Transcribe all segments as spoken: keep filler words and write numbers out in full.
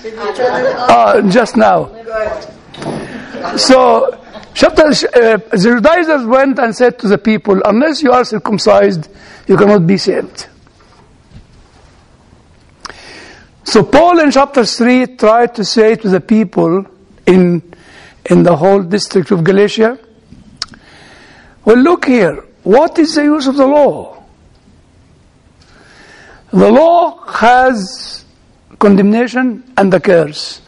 Uh, just now. So, chapter, uh, the Judaizers went and said to the people, unless you are circumcised, you cannot be saved. So Paul in chapter three tried to say to the people in, in the whole district of Galatia, well, look here, what is the use of the law? The law has condemnation and a curse.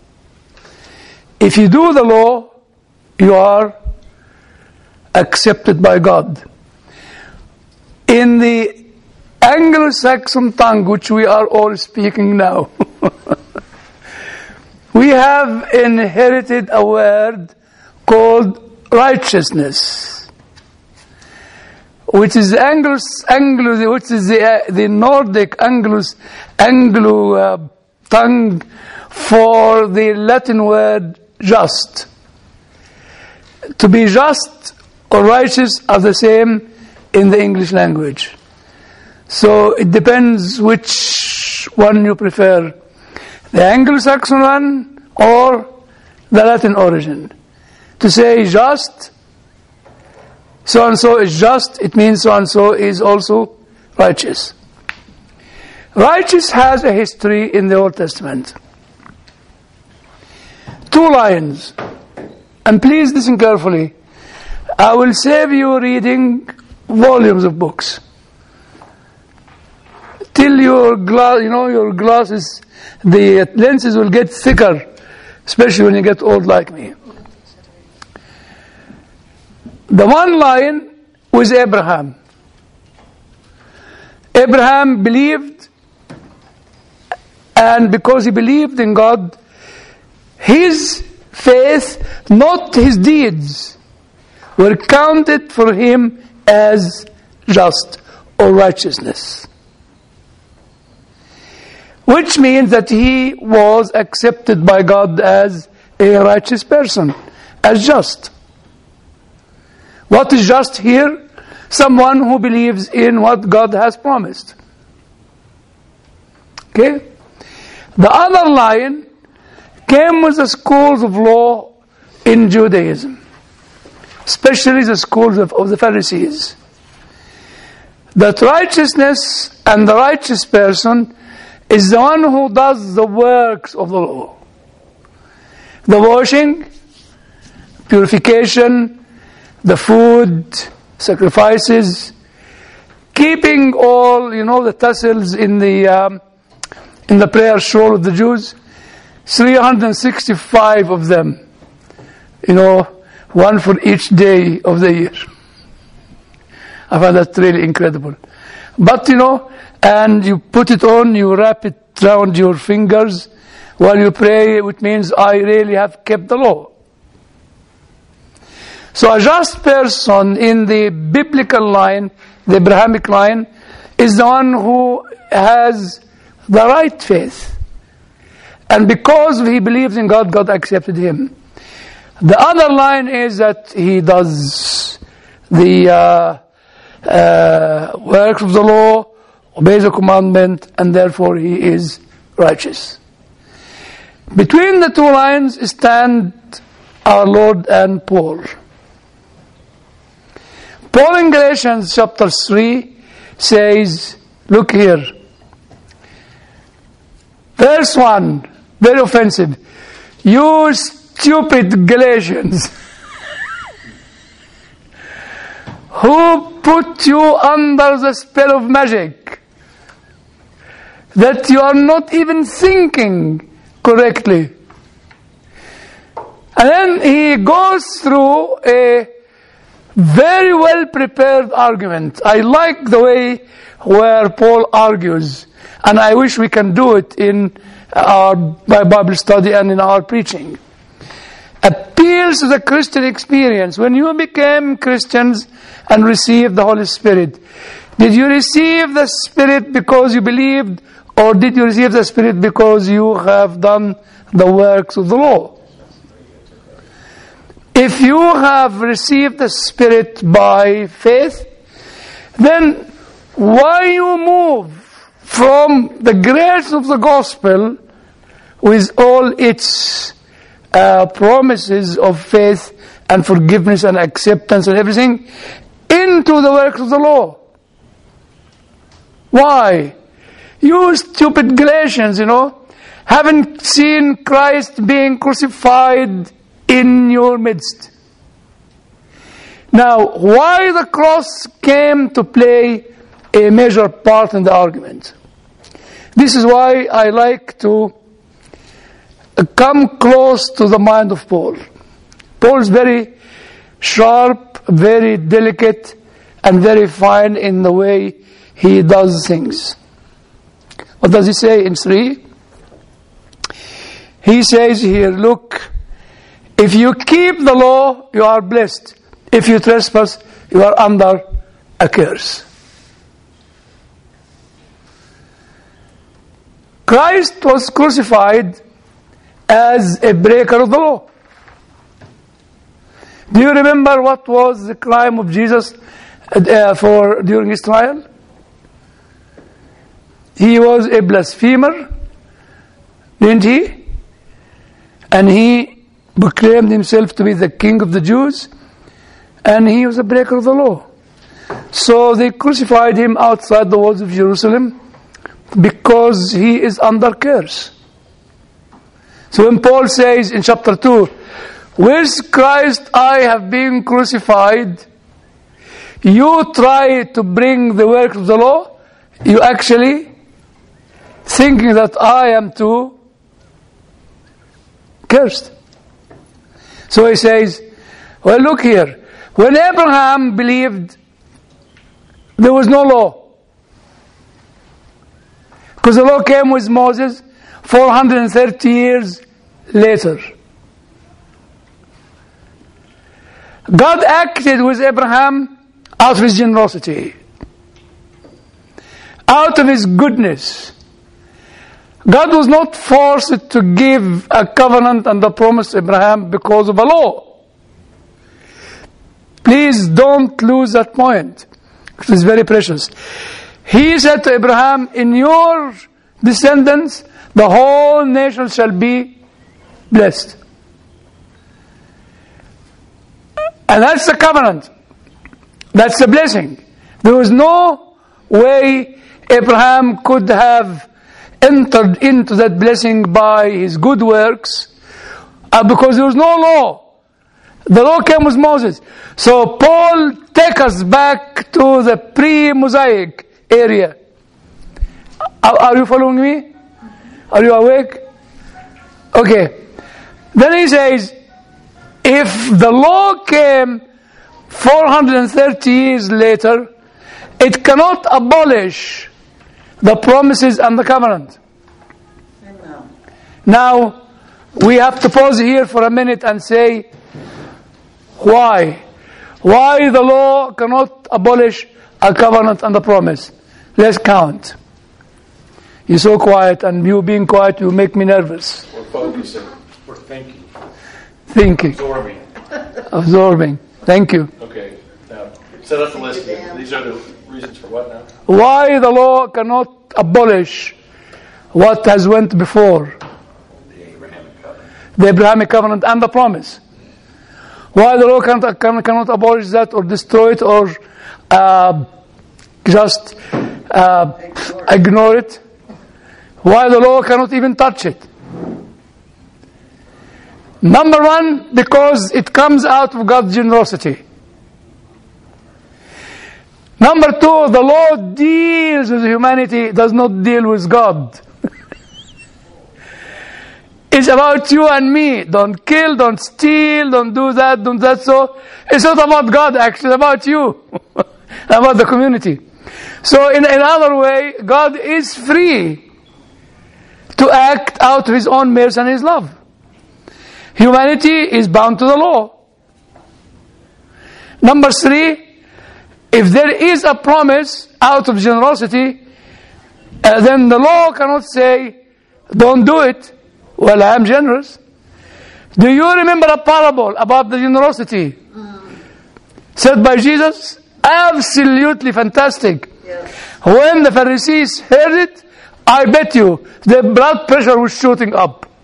If you do the law, you are accepted by God. In the Anglo-Saxon tongue, which we are all speaking now, we have inherited a word called righteousness, which is Anglo, Anglo which is the, uh, the Nordic Anglo, Anglo uh, tongue for the Latin word just. To be just or righteous are the same in the English language. So it depends which one you prefer, the Anglo-Saxon one or the Latin origin. To say just, so-and-so is just, it means so-and-so is also righteous. Righteous has a history in the Old Testament. Two lions. And please listen carefully. I will save you reading volumes of books till your glass, you know, your glasses, the lenses will get thicker, especially when you get old like me. The one lion was Abraham. Abraham believed, and because he believed in God, his faith, not his deeds, were counted for him as just or righteousness. Which means that he was accepted by God as a righteous person, as just. What is just here? Someone who believes in what God has promised. Okay? The other lion came with the schools of law in Judaism, especially the schools of, of the Pharisees. That righteousness and the righteous person is the one who does the works of the law. The washing, purification, the food, sacrifices, keeping all, you know, the tassels in the um, in the prayer shawl of the Jews, three hundred sixty-five of them, you know, one for each day of the year. I find that really incredible. But, you know, and you put it on, you wrap it around your fingers while you pray, which means I really have kept the law. So a just person in the biblical line, the Abrahamic line, is the one who has the right faith. And because he believes in God, God accepted him. The other line is that he does the uh, uh, works of the law, obeys the commandment, and therefore he is righteous. Between the two lines stand our Lord and Paul. Paul in Galatians chapter three says, look here, verse one, very offensive. You stupid Galatians, who put you under the spell of magic, that you are not even thinking correctly. And then he goes through a very well prepared argument. I like the way where Paul argues, and I wish we can do it in our Bible study and in our preaching. Appeals to the Christian experience. When you became Christians and received the Holy Spirit, did you receive the Spirit because you believed, or did you receive the Spirit because you have done the works of the law? If you have received the Spirit by faith, then why you move from the grace of the gospel, with all its uh, promises of faith and forgiveness and acceptance and everything, into the works of the law. Why? You stupid Galatians, you know, haven't seen Christ being crucified in your midst. Now, why the cross came to play a major part in the argument? This is why I like to come close to the mind of Paul. Paul is very sharp, very delicate, and very fine in the way he does things. What does he say in three? He says here, look, if you keep the law, you are blessed. If you trespass, you are under a curse. Christ was crucified as a breaker of the law. Do you remember what was the crime of Jesus uh, for during his trial? He was a blasphemer, didn't he? And he proclaimed himself to be the king of the Jews, and he was a breaker of the law. So they crucified him outside the walls of Jerusalem because he is under curse. So when Paul says in chapter two, with Christ I have been crucified, you try to bring the work of the law, you actually thinking that I am too cursed. So he says, well, look here. When Abraham believed, there was no law. Because the law came with Moses four hundred thirty years later. God acted with Abraham out of his generosity, out of his goodness. God was not forced to give a covenant and a promise to Abraham because of a law. Please don't lose that point. It is very precious. He said to Abraham, in your descendants, the whole nation shall be blessed. And that's the covenant. That's the blessing. There was no way Abraham could have entered into that blessing by his good works uh, because there was no law. The law came with Moses. So Paul takes us back to the pre-Mosaic area. Are, are you following me? Are you awake? Okay. Then he says, if the law came four hundred thirty years later, it cannot abolish the promises and the covenant. Amen. Now, we have to pause here for a minute and say, why? Why the law cannot abolish a covenant and a promise? Let's count. You're so quiet, and you being quiet, you make me nervous. We're focusing. We're thinking. Thinking. Absorbing. Absorbing. Thank you. Okay. Now, set up the list again. These are the reasons for what now? Why the law cannot abolish what has went before? The Abrahamic covenant. The Abrahamic covenant and the promise. Why the law cannot, can, cannot abolish that or destroy it or uh, just uh, ignore, ignore it? Why the law cannot even touch it? Number one, because it comes out of God's generosity. Number two, the law deals with humanity, does not deal with God. It's about you and me. Don't kill, don't steal, don't do that, don't that. So it's not about God, actually, it's about you, about the community. So in another way, God is free to act out of his own mercy and his love. Humanity is bound to the law. Number three, if there is a promise out of generosity, uh, then the law cannot say, don't do it. Well, I am generous. Do you remember a parable about the generosity mm. said by Jesus? Absolutely fantastic. Yes. When the Pharisees heard it, I bet you their blood pressure was shooting up.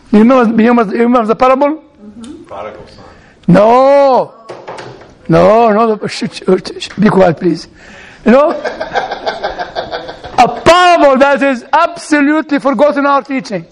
You remember, you remember, you remember the parable? Mm-hmm. Prodigal son. No. No, no. Sh- sh- sh- be quiet, please. You know? A parable that is absolutely forgotten in our teaching.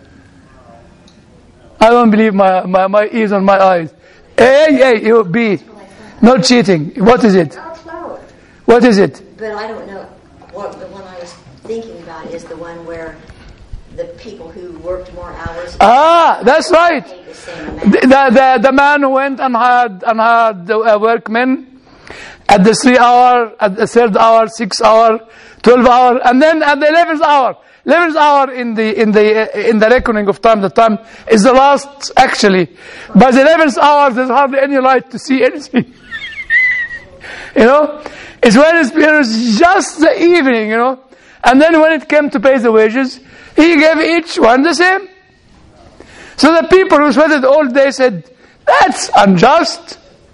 I don't believe my, my, my ears and my eyes. Hey, hey, you be. Not cheating. What is it? What is it? But I don't know. What the one I was thinking about is the one where the people who worked more hours. Ah, that's right. Paid the same amount. The, the, the man who went and had, and had the uh, workmen at the three hour, at the third hour, six hour, twelve hour, and then at the eleventh hour. eleventh hour in the, in the, uh, in the reckoning of time, the time is the last actually. By the eleventh hour, there's hardly any light to see anything. You know? It's when it's, it's just the evening, you know? And then when it came to pay the wages, he gave each one the same. So the people who sweated all day said, that's unjust.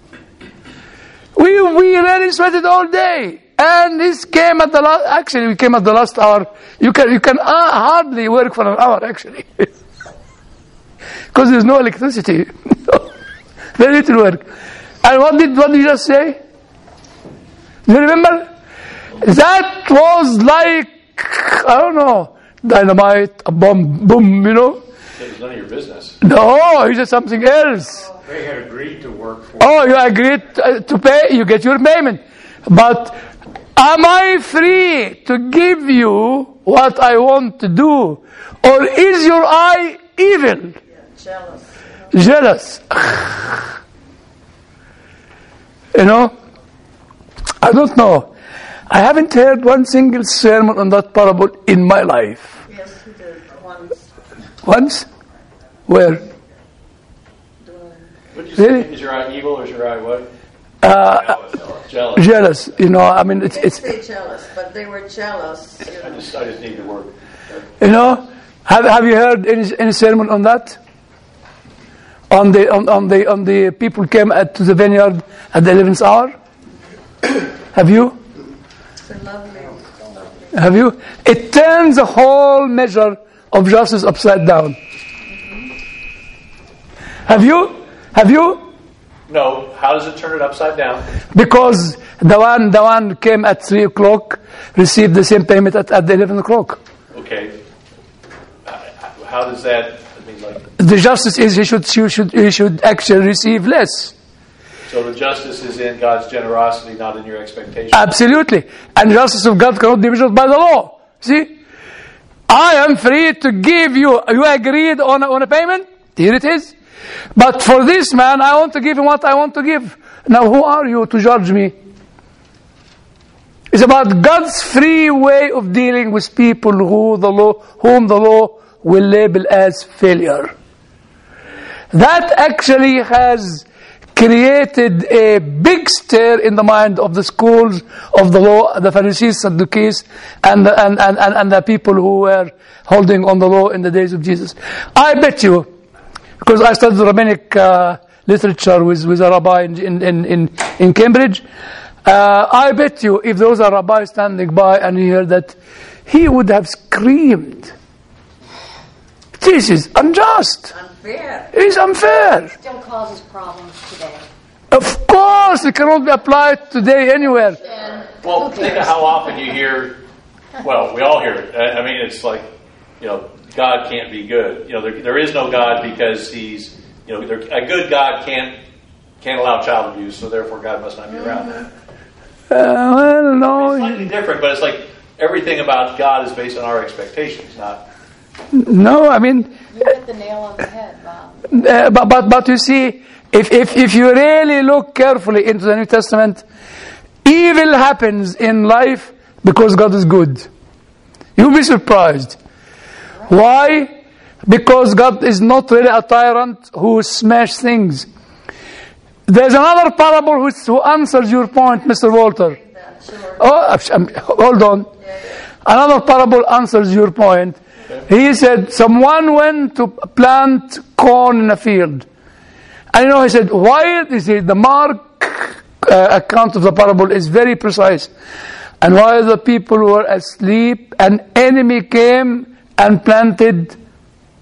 We we really sweated all day. And this came at the last, actually we came at the last hour. You can, you can uh, hardly work for an hour actually. Because there's no electricity. Very little work. And what did, what did you just say? Do you remember? That was like, I don't know, dynamite, a bomb, boom, you know? It was none of your business. No, he said something else. They had agreed to work for. Oh, you agreed to, to pay, you get your payment. But am I free to give you what I want to do? Or is your eye evil? Jealous. Jealous. You know? I don't know. I haven't heard one single sermon on that parable in my life. Yes, he did once. Once? Where? What did you Really? say? Is your eye evil or is your eye what? Uh, Jealous. jealous. You know, I mean, it's, They it's, say jealous, but they were jealous. You I know. just, I just need to work. you know, have, have you heard any, any sermon on that? On the, on, on the, on the people came at, to the vineyard at the eleventh hour? Have you? It's a lovely, lovely. Have you? It turns the whole measure of justice upside down. Have you? Have you? No. How does it turn it upside down? Because the one, the one came at three o'clock received the same payment at, at the eleven o'clock. Okay. Uh, How does that? I mean, like. The justice is he should, he should, he should actually receive less. So the justice is in God's generosity, not in your expectation. Absolutely. And justice of God cannot be measured by the law. See? I am free to give you, you agreed on a, on a payment? Here it is. But for this man, I want to give him what I want to give. Now who are you to judge me? It's about God's free way of dealing with people who the law, whom the law will label as failure. That actually has created a big stir in the mind of the schools of the law, the Pharisees, Sadducees, and, and, and, and the people who were holding on the law in the days of Jesus. I bet you, because I studied rabbinic uh, literature with, with a rabbi in, in, in, in Cambridge, uh, I bet you if there was a rabbi standing by and he heard that, he would have screamed, this is unjust. Unfair. It is unfair. Still causes problems today. Of course, it cannot be applied today anywhere. Well, think of how often you hear, well, we all hear it. I I mean, it's like, you know, God can't be good. You know, there, there is no God because he's, you know, there, a good God can't can't allow child abuse, so therefore God must not be around. Uh, well, no. It's slightly different, but it's like everything about God is based on our expectations, not. No, I mean, You hit the nail on the head, Bob. uh, but, but but you see, if, if if you really look carefully into the New Testament, evil happens in life because God is good. You'll be surprised. Why? Because God is not really a tyrant who smashes things. There's another parable which who answers your point, Mister Walter. Sure. Oh, I'm, hold on. Another parable answers your point. He said, someone went to plant corn in a field. And you know, he said, why? He said, the Mark uh, account of the parable is very precise. And while the people were asleep, an enemy came and planted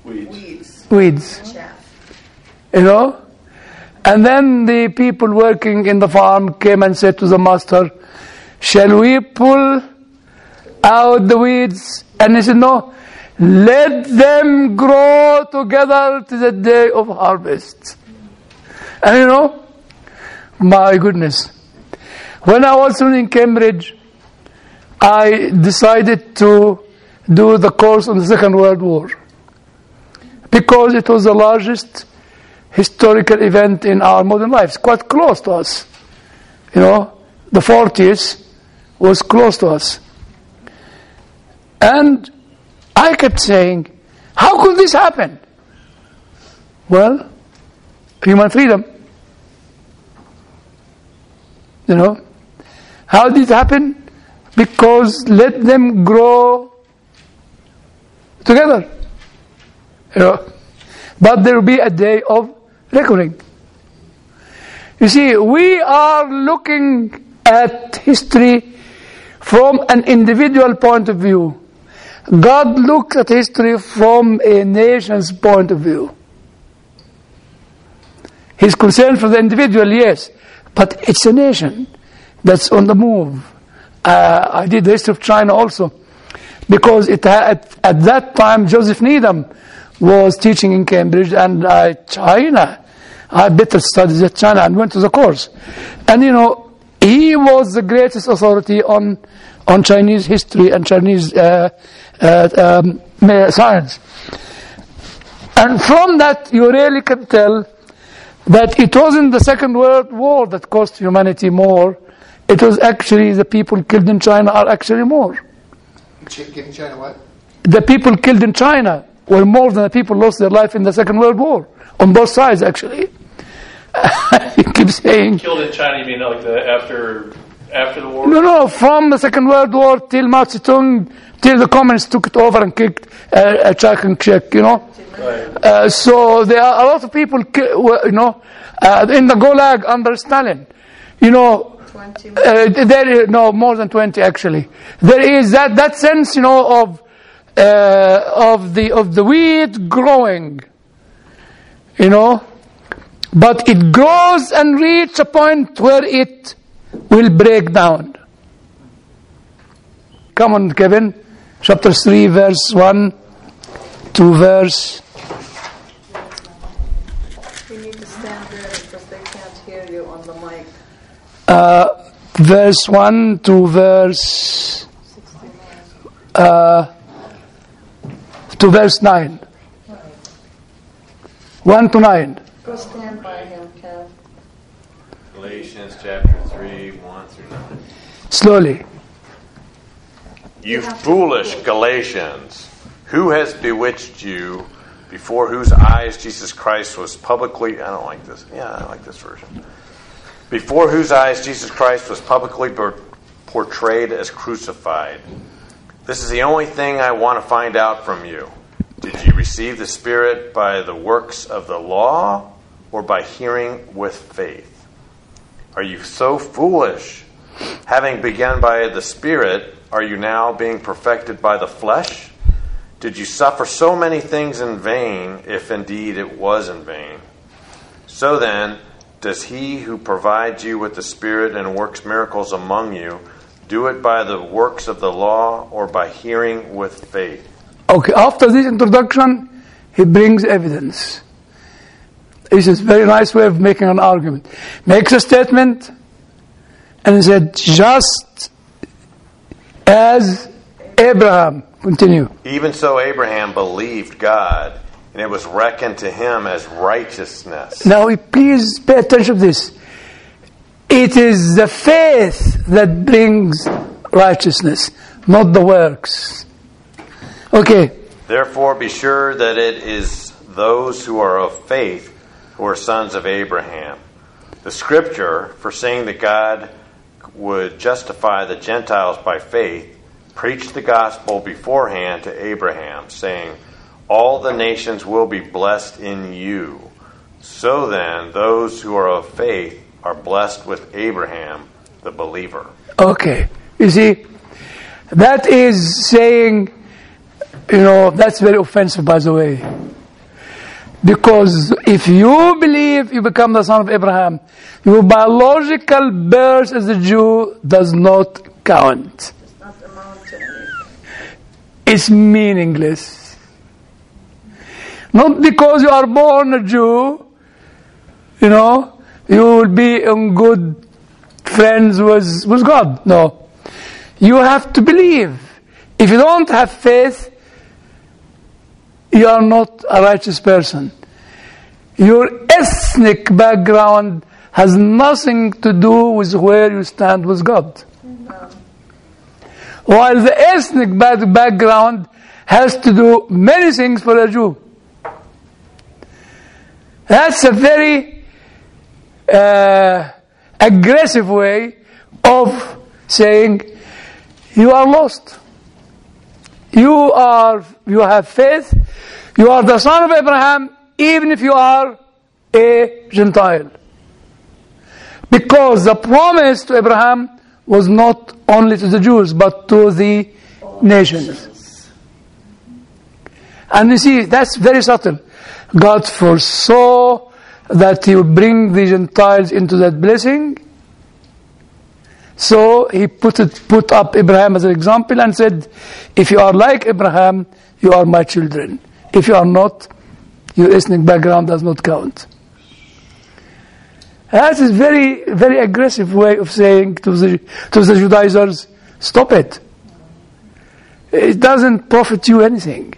Weeds. Weeds. weeds. Chaff. You know? And then the people working in the farm came and said to the master, shall we pull out the weeds? And he said, no, let them grow together to the day of harvest. And you know, my goodness, when I was in Cambridge, I decided to do the course on the Second World War because it was the largest historical event in our modern lives, quite close to us. You know, the forties was close to us. And I kept saying, how could this happen? Well, human freedom. You know, how did it happen? Because let them grow together. You know, but there will be a day of reckoning. You see, we are looking at history from an individual point of view. God looks at history from a nation's point of view. He's concerned for the individual, yes, but it's a nation that's on the move. Uh, I did the history of China also, because it had, at that time Joseph Needham was teaching in Cambridge, and uh, China, I better studied at China and went to the course. And you know, he was the greatest authority on on Chinese history and Chinese uh, uh, um, science. And from that, you really can tell that it wasn't the Second World War that cost humanity more. It was actually the people killed in China are actually more. In China what? The people killed in China were more than the people lost their life in the Second World War. On both sides, actually. He keeps saying... Killed in China, you mean like the after after the war? No, no, from the Second World War till Mao Zedong, till the communists took it over and kicked uh, Chiang Kai-shek, you know. Right. Uh, so there are a lot of people, you know, uh, in the Gulag under Stalin. You know, twenty uh, there is, no, more than twenty actually. There is that, that sense, you know, of uh, of the of the weed growing, you know, but it grows and reaches a point where it will break down. Come on, Kevin, chapter three, verse one, to verse. You need to stand there because they can't hear you on the mic. Uh, verse one to verse uh, to verse nine. one to nine. Go stand by him, Kev. Galatians chapter three, one through nine. Slowly. You foolish Galatians, who has bewitched you, before whose eyes Jesus Christ was publicly... I don't like this. Yeah, I like this version. Before whose eyes Jesus Christ was publicly portrayed as crucified. This is the only thing I want to find out from you. Did you receive the Spirit by the works of the law or by hearing with faith? Are you so foolish? Having begun by the Spirit, are you now being perfected by the flesh? Did you suffer so many things in vain, if indeed it was in vain? So then, does he who provides you with the Spirit and works miracles among you do it by the works of the law or by hearing with faith? Okay, after this introduction, he brings evidence. This is a very nice way of making an argument. Makes a statement and he said, just as Abraham. Continue. Even so Abraham believed God, and it was reckoned to him as righteousness. Now, please pay attention to this. It is the faith that brings righteousness, not the works. Okay. Therefore, be sure that it is those who are of faith who are sons of Abraham. The Scripture, foreseeing that God would justify the Gentiles by faith, preached the gospel beforehand to Abraham, saying, all the nations will be blessed in you. So then, those who are of faith are blessed with Abraham, the believer. Okay. You see, that is saying, you know, that's very offensive, by the way. Because if you believe you become the son of Abraham, your biological birth as a Jew does not count. It's not amount to anything. It's meaningless. Not because you are born a Jew, you know, you will be in good friends with, with God. No. You have to believe. If you don't have faith, you are not a righteous person. Your ethnic background has nothing to do with where you stand with God. While the ethnic back- background has to do many things for a Jew. That's a very uh, aggressive way of saying you are lost. You are, you have faith. You are the son of Abraham, even if you are a Gentile. Because the promise to Abraham was not only to the Jews, but to the nations. And you see, that's very subtle. God foresaw that He would bring the Gentiles into that blessing. So He put it, put up Abraham as an example and said, if you are like Abraham, you are my children. If you are not, your ethnic background does not count. That is very, very aggressive way of saying to the, to the Judaizers, stop it. It doesn't profit you anything.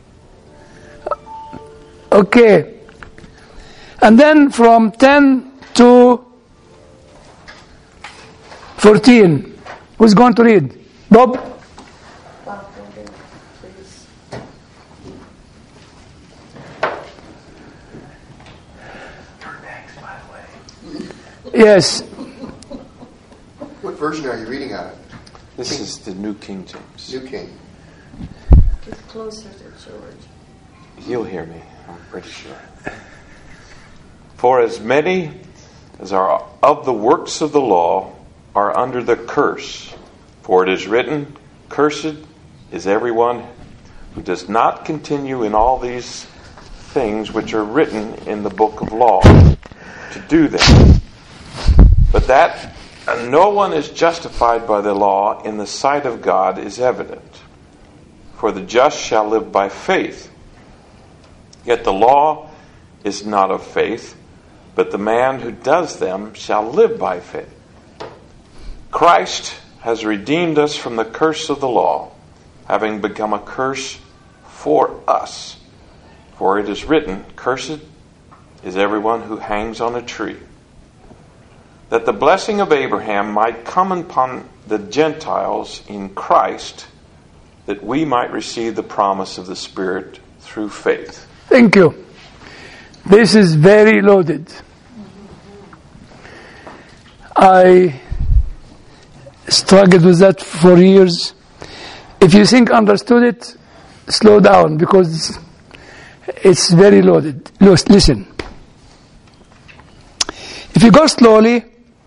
Okay. And then from ten to fourteen, who's going to read? Bob? Please. Yes. What version are you reading out of? This is the New King James. New King. Get closer to George. He'll hear me, I'm pretty sure. For as many as are of the works of the law are under the curse. For it is written, cursed is everyone who does not continue in all these things which are written in the book of law, to do them. But that no one is justified by the law in the sight of God is evident. For the just shall live by faith. Yet the law is not of faith, but the man who does them shall live by faith. Christ has redeemed us from the curse of the law, having become a curse for us. For it is written, cursed is everyone who hangs on a tree, that the blessing of Abraham might come upon the Gentiles in Christ, that we might receive the promise of the Spirit through faith. Thank you. This is very loaded. I struggled with that for years. If you think understood it, slow down, because it's very loaded. Listen. If you go slowly,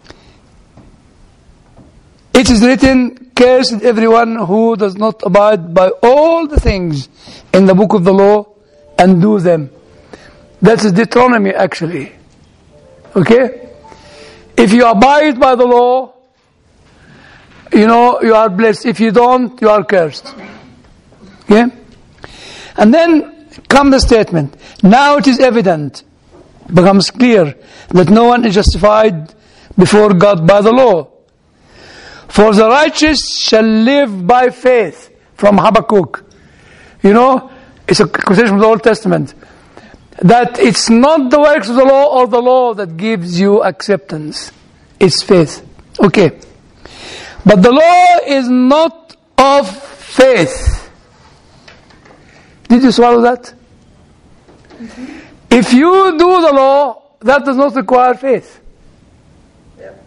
it is written, cursed everyone who does not abide by all the things in the book of the law and do them. That's Deuteronomy, actually. Okay? If you abide by the law, you know, you are blessed. If you don't, you are cursed. Okay? And then comes the statement. Now it is evident, becomes clear, that no one is justified before God by the law. For the righteous shall live by faith. From Habakkuk. You know, it's a quotation from the Old Testament. That it's not the works of the law or the law that gives you acceptance. It's faith. Okay. But the law is not of faith. Did you swallow that? Mm-hmm. If you do the law, that does not require faith. Yep.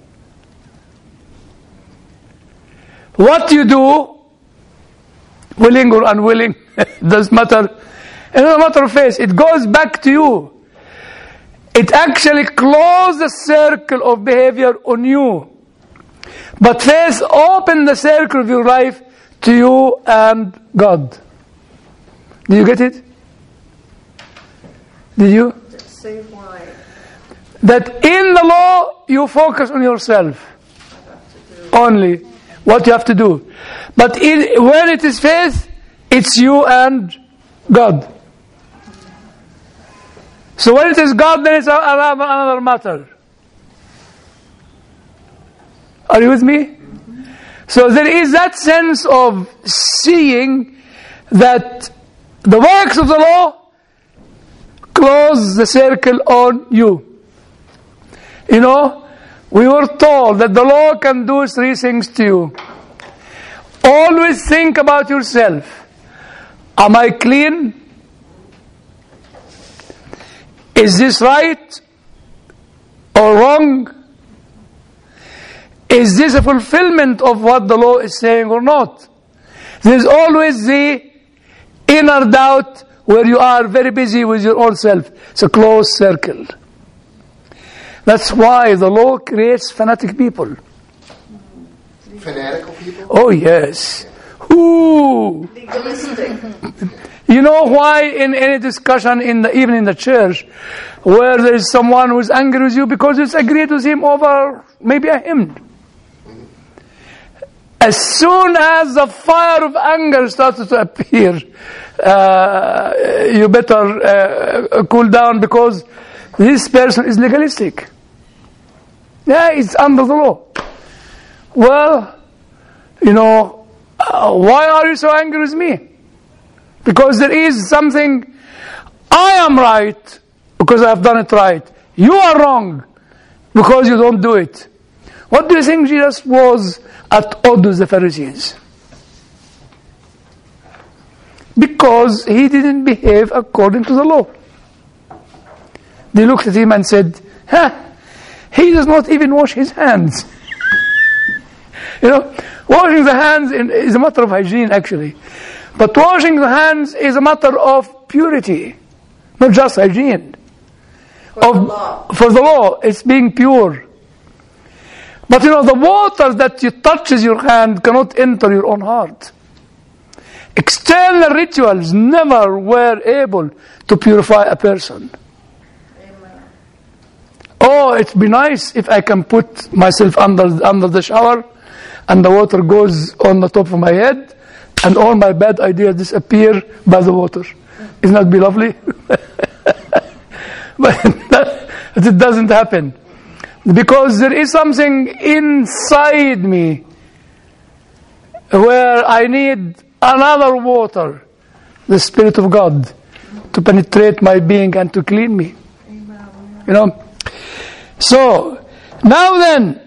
What you do, willing or unwilling, doesn't matter. It's not a matter of faith. It goes back to you. It actually closes the circle of behavior on you. But faith opens the circle of your life to you and God. Do you get it? Did you? Say why. That in the law, you focus on yourself. Only what you have to do. But in, when it is faith, it's you and God. So when it is God, then it's another, another matter. Are you with me? So there is that sense of seeing that the works of the law close the circle on you. You know, we were told that the law can do three things to you. Always think about yourself. Am I clean? Is this right or wrong? Is this a fulfillment of what the law is saying or not? There's always the inner doubt where you are very busy with your own self. It's a closed circle. That's why the law creates fanatic people. Fanatical people? Oh, yes. Ooh. Legalistic. You know why in any discussion, in the, even in the church, where there is someone who is angry with you because you agreed with him over maybe a hymn. As soon as the fire of anger started to appear, uh, you better uh, cool down because this person is legalistic. Yeah, it's under the law. Well, you know, uh, why are you so angry with me? Because there is something, I am right because I have done it right. You are wrong because you don't do it. What do you think Jesus was at odds with the Pharisees? Because he didn't behave according to the law. They looked at him and said, huh, he does not even wash his hands. You know, washing the hands is a matter of hygiene actually. But washing the hands is a matter of purity, not just hygiene. For of, the law. For the law, it's being pure. But you know, the water that you touches your hand cannot enter your own heart. External rituals never were able to purify a person. Amen. Oh, it'd be nice if I can put myself under under the shower and the water goes on the top of my head and all my bad ideas disappear by the water. Isn't that be lovely? But that, it doesn't happen. Because there is something inside me where I need another water, the Spirit of God, to penetrate my being and to clean me. You know? So, now then,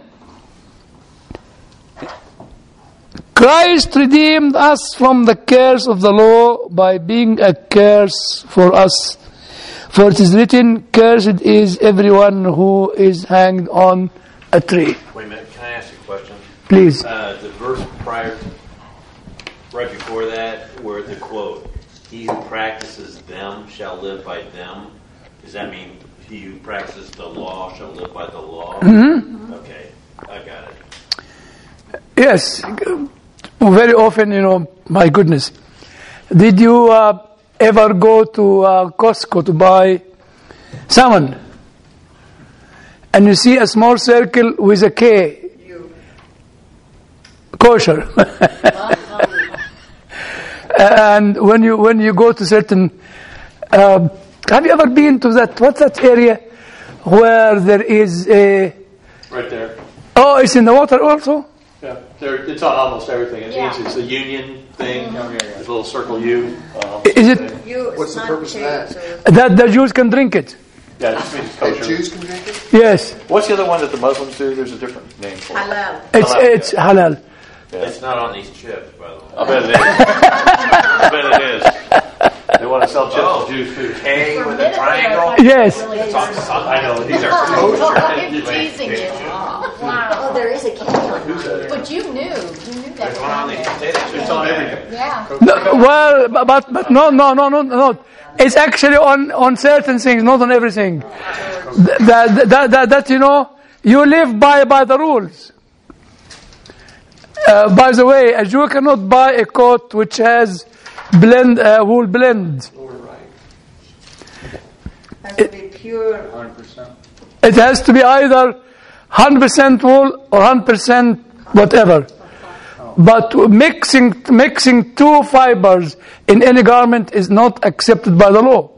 Christ redeemed us from the curse of the law by being a curse for us. For it is written, cursed is everyone who is hanged on a tree. Wait a minute, can I ask you a question? Please. Uh, the verse prior, right before that, where the quote, he who practices them shall live by them. Does that mean he who practices the law shall live by the law? Mm-hmm. Okay, I got it. Yes. Very often, you know, my goodness. Did you uh, ever go to uh, Costco to buy salmon? And you see a small circle with a K. You. Kosher. And when you when you go to certain, uh, have you ever been to that? What's that area where there is a? Right there. Oh, it's in the water also. Yeah, there, it's on almost everything. It Yeah. means it's the union thing. There's a little circle U. Uh, Is it You. What's the not purpose of that? changed, so- that the Jews can drink it? Yeah, it just means it's Hey, kosher. Jews can drink it? Yes, What's the other one that the Muslims do? There's a different name for it. Halal. it's Halal, it's halal. It's not on these chips, by the way. I bet it is. I bet it is. They want to sell chips Oh. to Jews too. K For a with a minute there, I triangle. thought you Yes. were really I know these are Oh, kosher. I'm teasing you. Oh, Wow. there is a K on mine. But you knew. You knew that There's was one on on these there. potatoes. It's on everything. Yeah. No, well, but but no no no no no. It's actually on on certain things, not on everything. That that that, that you know, you live by by the rules. Uh, by the way, a Jew cannot buy a coat which has blend uh, wool blend. Has to be pure. one hundred percent. It has to be either one hundred percent wool or one hundred percent whatever. But mixing mixing two fibers in any garment is not accepted by the law.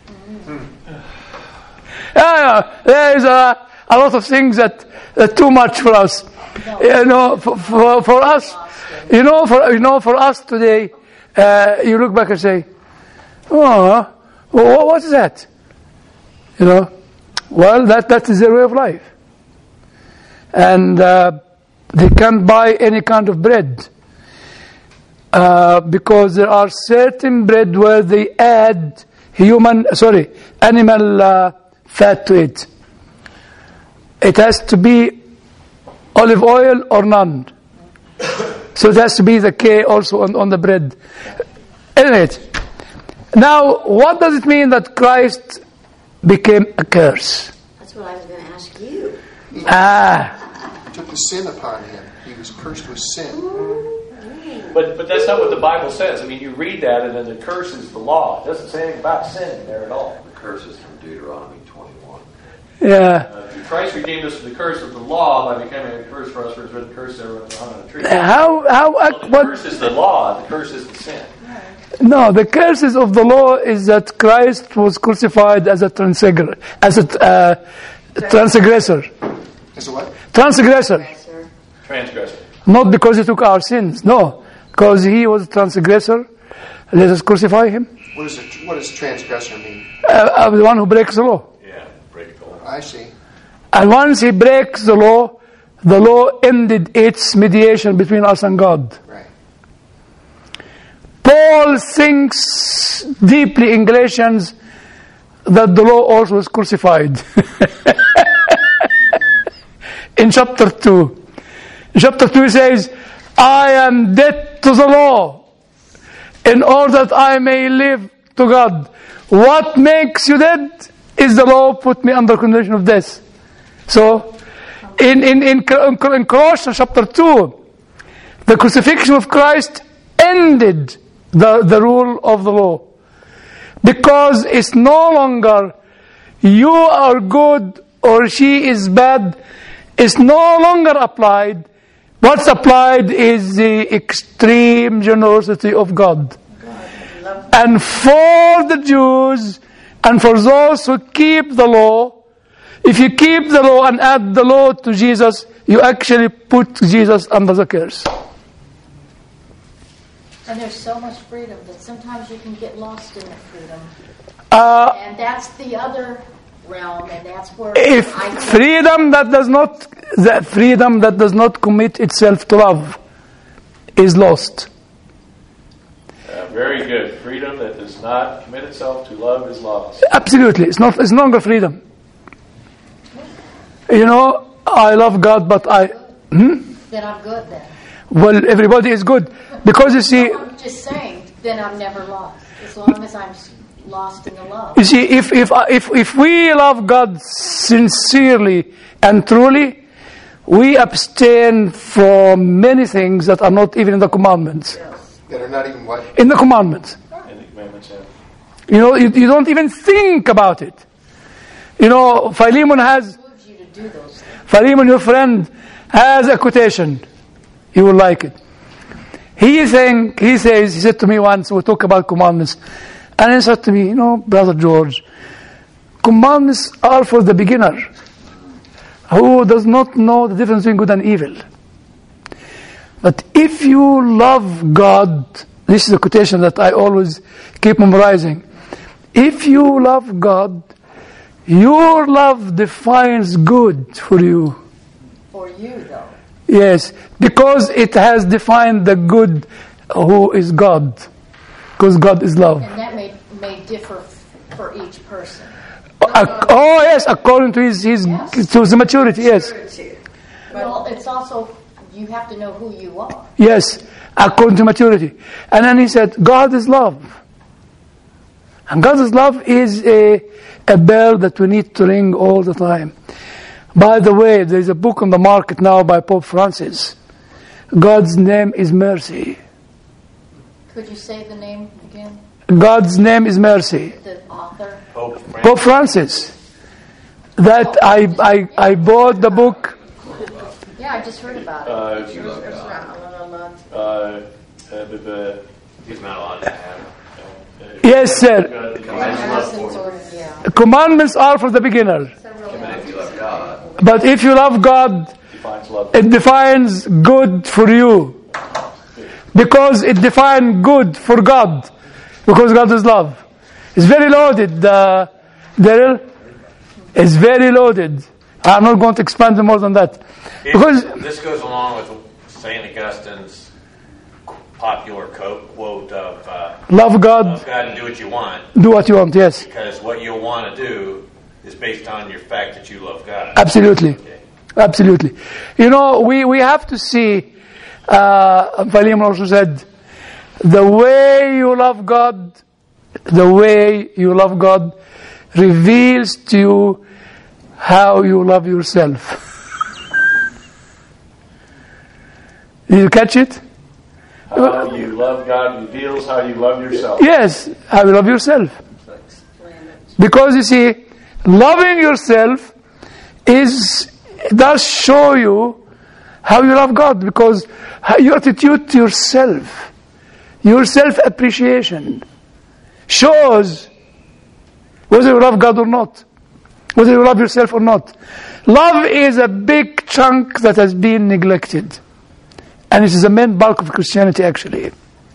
Yeah, there is a, a lot of things that are too much for us. You know, for, for, for us, you know, for you know, for us today, uh, you look back and say, "Oh, well, what is that?" You know, well, that that is their way of life, and uh, they can't buy any kind of bread uh, because there are certain bread where they add human, sorry, animal uh, fat to it. It has to be olive oil or none. So it has to be the K also on, on the bread. Anyway, now what does it mean that Christ became a curse? That's what I was going to ask you. Ah, He took the sin upon him. He was cursed with sin. But but that's not what the Bible says. I mean, you read that, and then the curse is the law. It doesn't say anything about sin in there at all. The curse is from Deuteronomy twenty-one. yeah. Uh, Christ redeemed us from the curse of the law by becoming a curse for us, for it's written, curse everyone hung on a tree. How how uh, The what? curse is the law. The curse is the sin. No, the curses of the law is that Christ was crucified as a transgressor, as a uh, transgressor, As a what? transgressor. Yes, sir. Transgressor. Not because he took our sins, no, because he was a transgressor. Let us crucify him. What is it? What does transgressor mean? Uh, uh, the one who breaks the law. Yeah, break the law. I see. And once he breaks the law, the law ended its mediation between us and God. Right. Paul thinks deeply in Galatians that the law also was crucified. In chapter two. In chapter two he says, I am dead to the law in order that I may live to God. What makes you dead is the law put me under condition of death. So, in, in, in, in Colossians chapter two, the crucifixion of Christ ended the, the rule of the law. Because it's no longer you are good or she is bad. It's no longer applied. What's applied is the extreme generosity of God. And for the Jews and for those who keep the law, if you keep the law and add the law to Jesus, you actually put Jesus under the curse. And there's so much freedom that sometimes you can get lost in the freedom. Uh, And that's the other realm, and that's where if I think freedom that does not, the freedom that does not commit itself to love is lost. Uh, very good. Freedom that does not commit itself to love is lost. Absolutely, it's not. It's no longer freedom. You know, I love God, but I. Hmm? then I'm good then. Well, everybody is good because you see. I'm just saying, then I'm never lost. As long as I'm s- lost in the love. You see, if if if if we love God sincerely and truly, we abstain from many things that are not even in the commandments. That are not even what? In the commandments, And the commandments have. you know, you, you don't even think about it. You know, Philemon has Moves you to do those things. Philemon, your friend, has a quotation. You will like it. He think he says he said to me once, we talk about commandments, and he said to me, you know, Brother George, commandments are for the beginner who does not know the difference between good and evil. But if you love God, this is a quotation that I always keep memorizing. If you love God, your love defines good for you. For you, though. Yes, because it has defined the good who is God. Because God is love. And that may may differ f- for each person. Ac- oh yes, according to his, his Yes. to his maturity, yes. Well, it's also, you have to know who you are. Yes, according to maturity. And then he said, God is love. And God's love is a, a bell that we need to ring all the time. By the way, there is a book on the market now by Pope Francis. God's name is mercy. Could you say the name again? God's name is mercy. The author. Pope Francis. Pope Francis. That I, I, I bought the book. Yeah, I just heard about it. Uh, It's not- it's not a month. uh, uh, the, the, He's not allowed to have. uh, Yes, sir. uh, Commandments or- yeah. Commandments are for the beginner. Several If months. you love God. But if you love God, defines love. it defines good for you. Because it defines good for God. Because God is love. It's very loaded, uh, Daryl. It's very loaded. I'm not going to expand more than that. Because This goes along with Saint Augustine's popular quote of uh, love God, love God and do what you want, do what you want, yes. because what you'll want to do is based on your fact that you love God. Absolutely. Absolutely. You know, we, we have to see, uh, Valim also said, the way you love God, the way you love God reveals to you how you love yourself. Did you catch it? How you love God reveals how you love yourself. Yes, how you love yourself. Explain it. Because you see, loving yourself is does show you how you love God, because your attitude to yourself, your self-appreciation shows whether you love God or not, whether you love yourself or not. Love is a big chunk that has been neglected, and it is the main bulk of Christianity actually.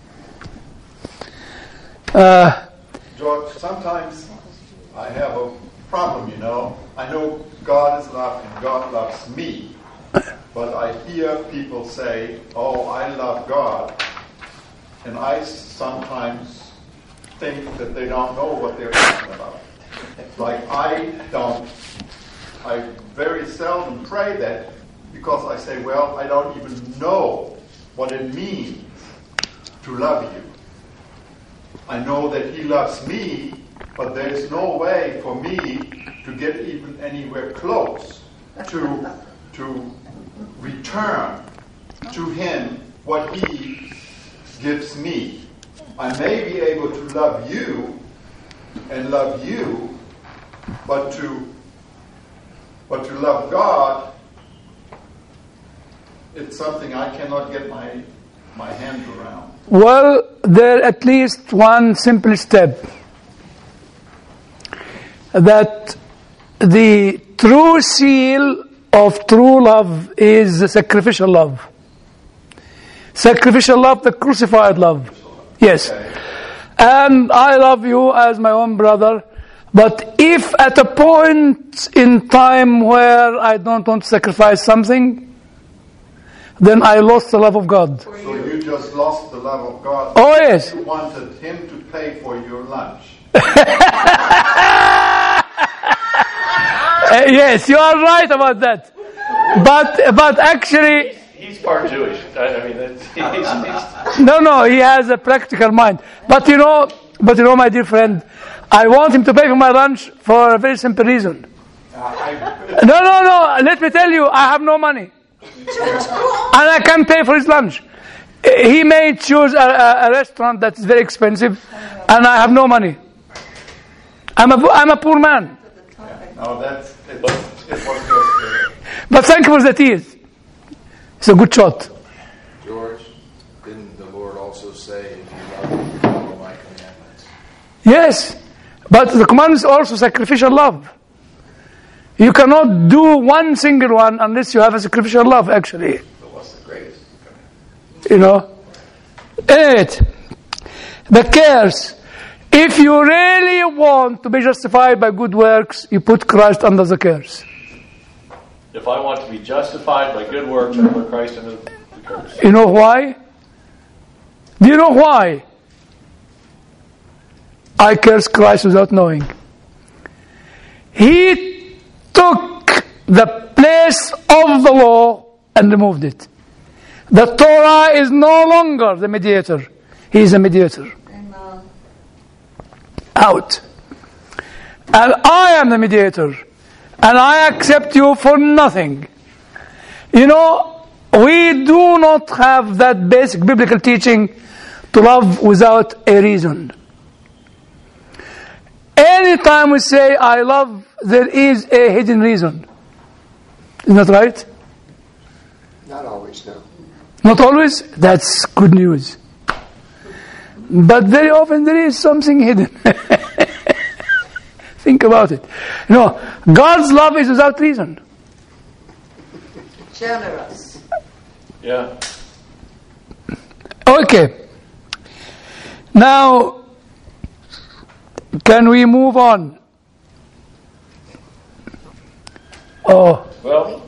Uh, George, sometimes I have a problem, you know. I know God is love and God loves me. But I hear people say, oh, I love God. And I sometimes think that they don't know what they're talking about. Like I don't, I very seldom pray that because I say, well, I don't even know what it means to love you. I know that He loves me, but there is no way for me to get even anywhere close to to return to Him what He gives me. I may be able to love you and love you, but to but to love God, it's something I cannot get my my hands around. Well, there at least one simple step, that the true seal of true love is the sacrificial love. Sacrificial love, the crucified love. Yes. And I love you as my own brother, but if at a point in time where I don't want to sacrifice something, then I lost the love of God. So you just lost the love of God. Oh, yes. You wanted Him to pay for your lunch. Uh, yes, you are right about that. But but actually, He's part Jewish. I, I mean, that's, he's, he's, no, no, he has a practical mind. But you know, but you know, my dear friend, I want him to pay for my lunch for a very simple reason. Uh, I, No, no, no. Let me tell you, I have no money, and I can't pay for his lunch. He may choose a, a, a restaurant that is very expensive, and I have no money. I'm a I'm a poor man. no, that's it. It was just. Uh, But thank you for the tears. It's a good shot. George, didn't the Lord also say, if you love me, follow my commandments? Yes, but the command is also sacrificial love. You cannot do one single one unless you have a sacrificial love, actually. But what's the greatest? You know? Eight. The cares. If you really want to be justified by good works, you put Christ under the cares. if I want to be justified by good works, I put Christ into the curse. You know why? Do you know why? I curse Christ without knowing. He took the place of the law and removed it. The Torah is no longer the mediator. He is a mediator. Amen. Out. And I am the mediator. And I accept you for nothing. You know, we do not have that basic biblical teaching to love without a reason. Anytime we say I love, there is a hidden reason. Isn't that right? Not always, no. Not always? That's good news. But very often there is something hidden. Think about it. No, God's love is without reason. Generous. Yeah. Okay. Now, can we move on? Oh. Well,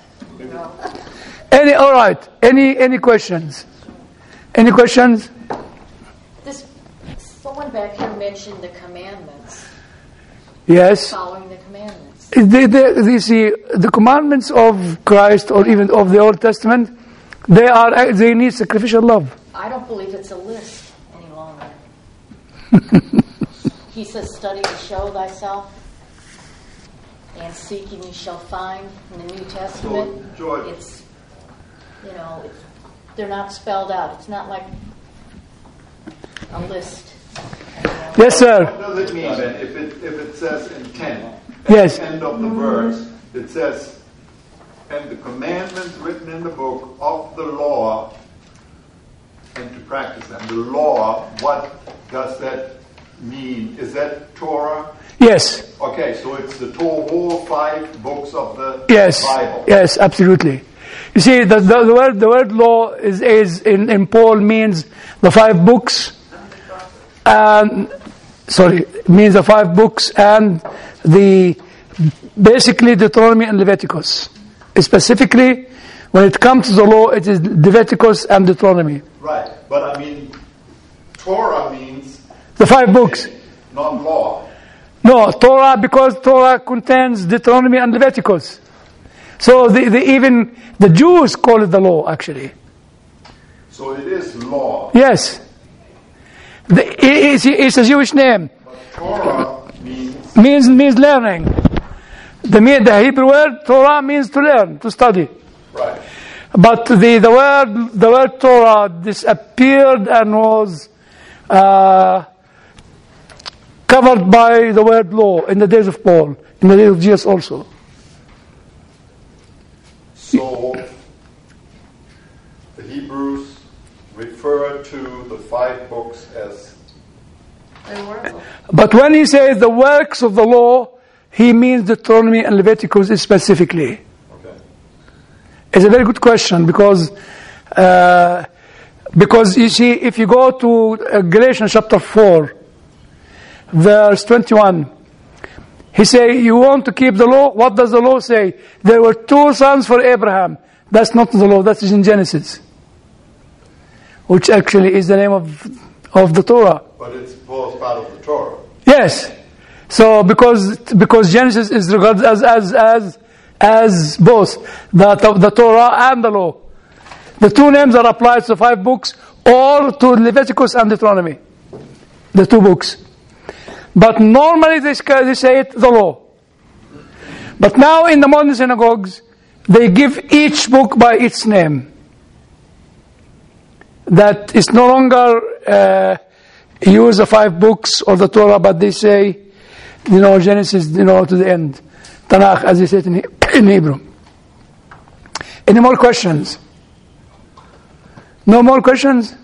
Any, all right. Any, any questions? Any questions? This, someone back here mentioned the commandments, Yes. following the commandments. They, they, you see, the commandments of Christ or even of the Old Testament, they are they need sacrificial love. I don't believe it's a list any longer. He says, study to show thyself, and seeking you shall find in the New Testament. So, George. It's, you know, it's, they're not spelled out. It's not like a list. Yes, sir. What does it mean then if it, if it says in ten, Yes. at the end of the verse, it says, and the commandments written in the book of the law, and to practice them. The law, what does that mean? Is that Torah? Yes. Okay, so it's the to- whole five books of the Yes. Bible. Yes, absolutely. You see, the, the, the word the word law is, is in, in Paul means the five books, and sorry, means the five books and the basically Deuteronomy and Leviticus. Specifically, when it comes to the law, it is Leviticus and Deuteronomy. Right, but I mean, Torah means The five books. not law. No, Torah, because Torah contains Deuteronomy and Leviticus. So the, the, even the Jews call it the law, actually. So it is law. Yes. The, it, it's, it's a Jewish name. But Torah means Means means learning. The, the Hebrew word Torah means to learn, to study. right. But the, the word the word Torah disappeared and was uh, covered by the word law in the days of Paul, in the days of Jesus also. So the Hebrews refer to the five books as They were. But when he says the works of the law, he means Deuteronomy and Leviticus specifically. okay. It's a very good question because uh, because you see, if you go to uh, Galatians chapter four, verse twenty-one, he say, you want to keep the law? What does the law say? There were two sons for Abraham. That's not the law, that's in Genesis, which actually is the name of of the Torah. But it's both part of the Torah. Yes. So because because Genesis is regarded as as as as both the the Torah and the law. The two names are applied to five books or to Leviticus and Deuteronomy. The two books. But normally they they say it the law. But now in the modern synagogues they give each book by its name. That is no longer uh, use the five books or the Torah, but they say, you know, Genesis, you know, to the end. Tanakh, as they say it in, in Hebrew. Any more questions? No more questions?